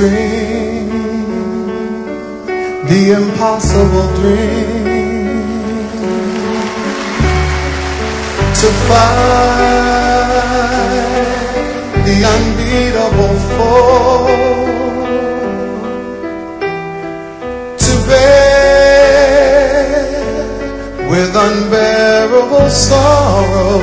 dream, the impossible dream, to find the unbeatable foe, to bear with unbearable sorrow,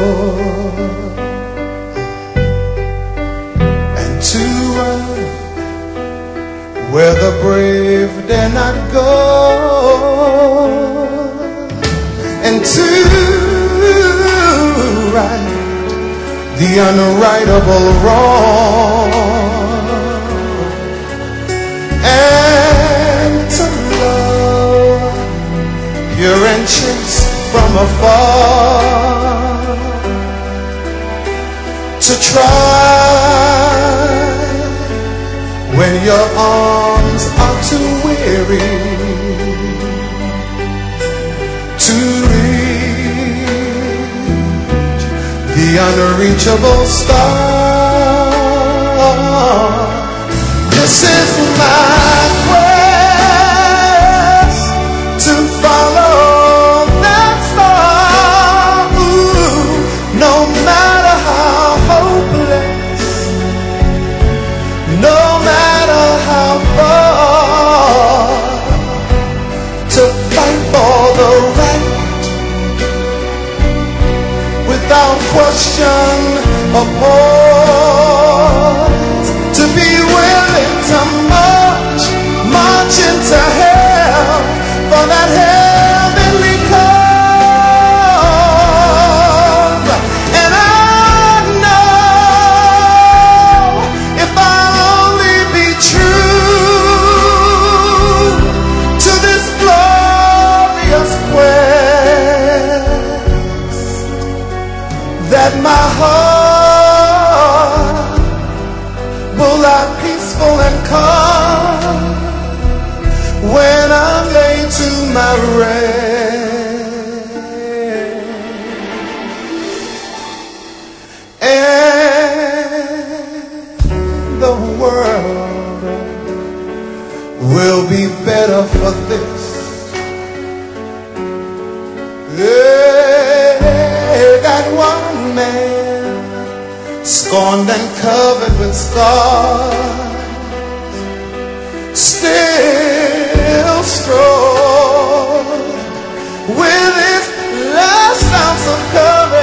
and to run where the brave dare not go, and to right the unrightable wrong, and to love pure and chaste from afar, to try when your arms are too weary to reach the unreachable star. This is my quest, to follow that star. Ooh, no matter how hopeless, no matter how far, to fight for the right without question or pause, to be willing to march into hell for that heavenly cause. And I know if I'll only be true to this glorious quest, that my heart will lie peaceful and calm when I'm laid to my rest, and the world will be better for this. That one man, scorned and covered with scars, still strong with his last ounce of courage.